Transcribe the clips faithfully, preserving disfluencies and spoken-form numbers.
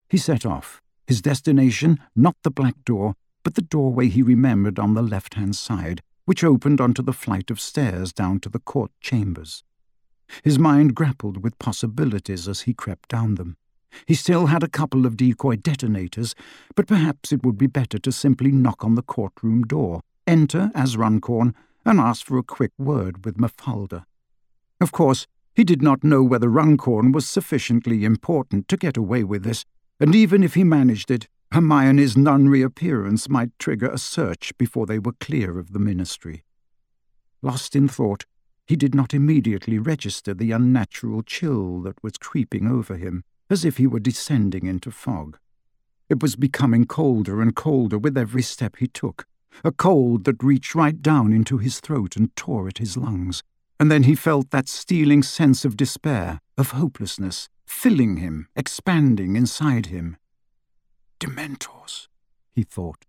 He set off, his destination not the black door, but the doorway he remembered on the left-hand side, which opened onto the flight of stairs down to the court chambers. His mind grappled with possibilities as he crept down them. He still had a couple of decoy detonators, but perhaps it would be better to simply knock on the courtroom door, enter as Runcorn, and ask for a quick word with Mafalda. Of course, he did not know whether Runcorn was sufficiently important to get away with this, and even if he managed it, Hermione's non-reappearance might trigger a search before they were clear of the ministry. Lost in thought, he did not immediately register the unnatural chill that was creeping over him, as if he were descending into fog. It was becoming colder and colder with every step he took, a cold that reached right down into his throat and tore at his lungs, and then he felt that stealing sense of despair, of hopelessness, filling him, expanding inside him. Dementors, he thought.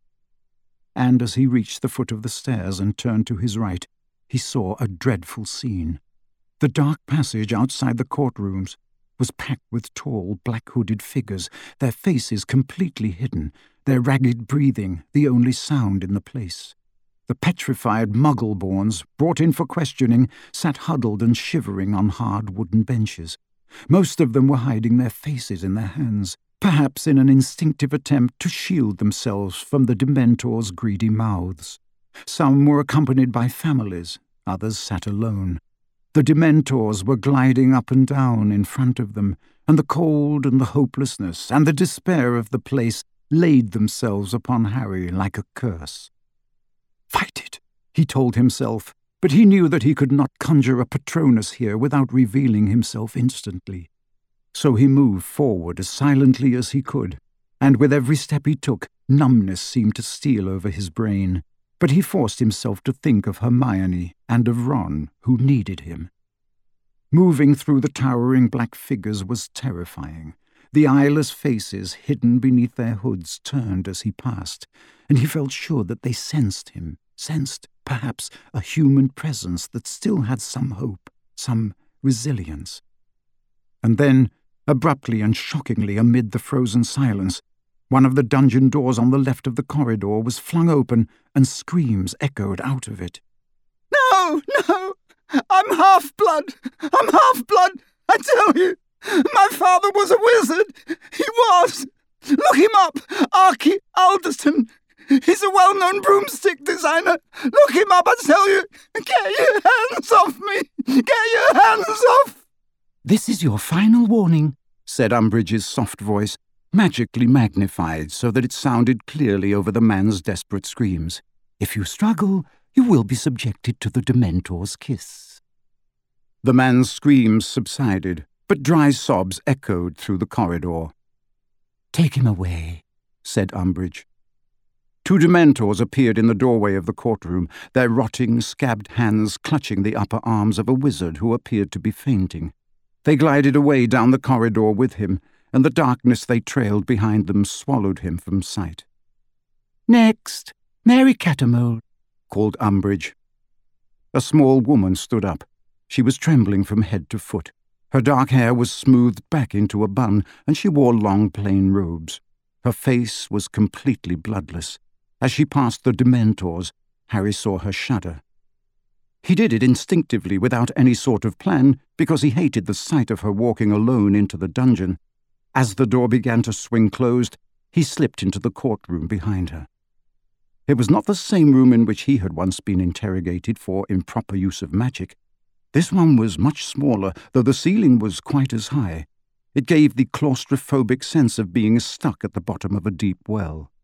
And as he reached the foot of the stairs and turned to his right, he saw a dreadful scene. The dark passage outside the courtrooms was packed with tall, black-hooded figures, their faces completely hidden, their ragged breathing the only sound in the place. The petrified Muggle-borns, brought in for questioning, sat huddled and shivering on hard wooden benches. Most of them were hiding their faces in their hands, perhaps in an instinctive attempt to shield themselves from the Dementors' greedy mouths. Some were accompanied by families, others sat alone. The Dementors were gliding up and down in front of them, and the cold and the hopelessness and the despair of the place laid themselves upon Harry like a curse. Fight it, he told himself, but he knew that he could not conjure a Patronus here without revealing himself instantly. So he moved forward as silently as he could, and with every step he took, numbness seemed to steal over his brain. But he forced himself to think of Hermione and of Ron, who needed him. Moving through the towering black figures was terrifying. The eyeless faces hidden beneath their hoods turned as he passed, and he felt sure that they sensed him, sensed, perhaps, a human presence that still had some hope, some resilience. And then, abruptly and shockingly amid the frozen silence, one of the dungeon doors on the left of the corridor was flung open, and screams echoed out of it. No, no! I'm half-blood! I'm half-blood, I tell you! My father was a wizard! He was! Look him up! Archie Alderton! He's a well-known broomstick designer! Look him up, I tell you! Get your hands off me! Get your hands off! This is your final warning, said Umbridge's soft voice, magically magnified so that it sounded clearly over the man's desperate screams. If you struggle, you will be subjected to the Dementor's kiss. The man's screams subsided, but dry sobs echoed through the corridor. Take him away, said Umbridge. Two Dementors appeared in the doorway of the courtroom, their rotting, scabbed hands clutching the upper arms of a wizard who appeared to be fainting. They glided away down the corridor with him, and the darkness they trailed behind them swallowed him from sight. Next, Mary Cattermole, called Umbridge. A small woman stood up. She was trembling from head to foot. Her dark hair was smoothed back into a bun, and she wore long plain robes. Her face was completely bloodless. As she passed the Dementors, Harry saw her shudder. He did it instinctively without any sort of plan, because he hated the sight of her walking alone into the dungeon. As the door began to swing closed, he slipped into the courtroom behind her. It was not the same room in which he had once been interrogated for improper use of magic. This one was much smaller, though the ceiling was quite as high. It gave the claustrophobic sense of being stuck at the bottom of a deep well.